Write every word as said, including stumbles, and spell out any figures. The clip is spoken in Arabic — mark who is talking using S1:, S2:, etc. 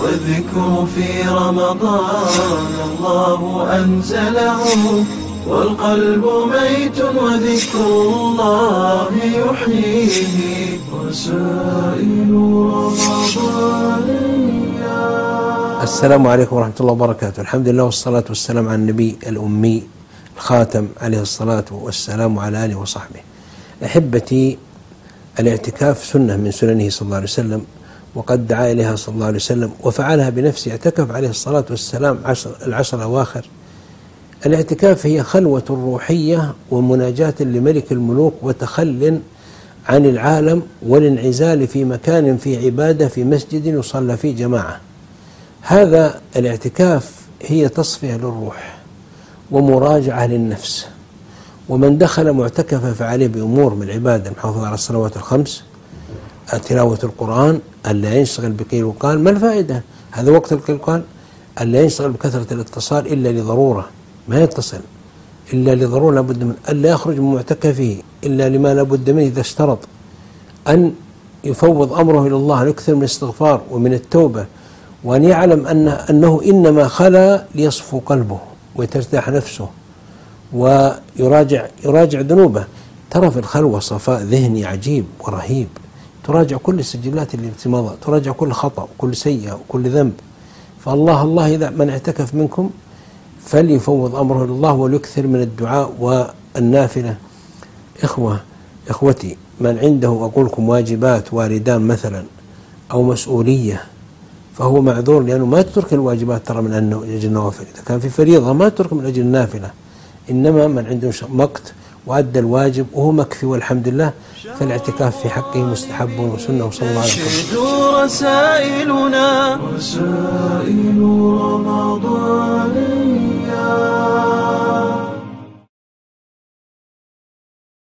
S1: والذكر في رمضان الله أنزله، والقلب ميت وذكر الله يحييه. رسائل رمضانية.
S2: السلام عليكم ورحمة الله وبركاته. الحمد لله والصلاة والسلام على النبي الأمي الخاتم عليه الصلاة والسلام على آله وصحبه. أحبتي، الاعتكاف سنة من سننه صلى الله عليه وسلم، وقد دعا إليها صلى الله عليه وسلم وفعلها بنفسه. اعتكف عليه الصلاة والسلام عشر العشر الأواخر. الاعتكاف هي خلوة روحية ومناجاة لملك الملوك، وتخل عن العالم، والانعزال في مكان في عبادة في مسجد يصلى فيه جماعة. هذا الاعتكاف هي تصفية للروح ومراجعة للنفس. ومن دخل معتكفا فعليه بأمور من العبادة: المحافظة على الصلوات الخمس، تلاوة القرآن، ألا ينشغل بقيل وقال. ما الفائدة؟ هذا وقت القيل وقال. ألا ينشغل بكثرة الاتصال إلا لضرورة، ما يتصل إلا لضرورة لابد منه. ألا يخرج من معتكفه إلا لما لابد منه إذا اشترط. أن يفوض أمره إلى الله، يكثر من الاستغفار ومن التوبة، وأن يعلم أنه, أنه إنما خلا ليصفو قلبه ويترتاح نفسه ويراجع يراجع ذنوبه. ترى في الخلوة صفاء ذهني عجيب ورهيب. تراجع كل السجلات اللي مضى، تراجع كل خطأ وكل سيئة وكل ذنب. فالله الله إذا من اعتكف منكم فليفوض أمره إلى الله وليكثر من الدعاء والنافلة. إخوة إخوتي، من عنده أقول لكم واجبات واردان مثلا أو مسؤولية فهو معذور، لأنه ما تترك الواجبات ترى من أجل النوافل. إذا كان في فريضة ما تترك من أجل النافلة، إنما من عنده وقت وأدى الواجب وهو مكفي والحمد لله، فالاعتكاف في حقه مستحب وسنة. وصلى الله عليه وسلم.
S1: رسائلنا رسائل رمضان.